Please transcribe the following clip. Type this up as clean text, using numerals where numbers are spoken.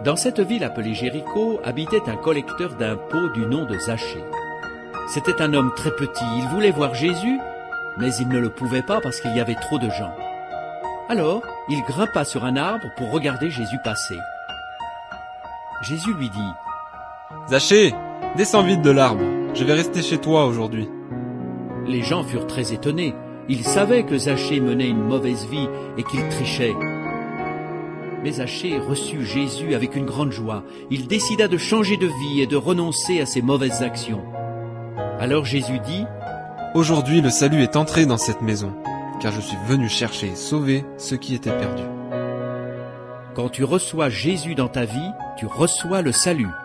Dans cette ville appelée Jéricho habitait un collecteur d'impôts du nom de Zachée. C'était un homme très petit, il voulait voir Jésus, mais il ne le pouvait pas parce qu'il y avait trop de gens. Alors, il grimpa sur un arbre pour regarder Jésus passer. Jésus lui dit : « Zachée, descends vite de l'arbre, je vais rester chez toi aujourd'hui. » Les gens furent très étonnés. Ils savaient que Zachée menait une mauvaise vie et qu'il trichait. Mais Zachée reçut Jésus avec une grande joie. Il décida de changer de vie et de renoncer à ses mauvaises actions. Alors Jésus dit : « Aujourd'hui le salut est entré dans cette maison, car je suis venu chercher et sauver ceux qui étaient perdus. » Quand tu reçois Jésus dans ta vie, tu reçois le salut.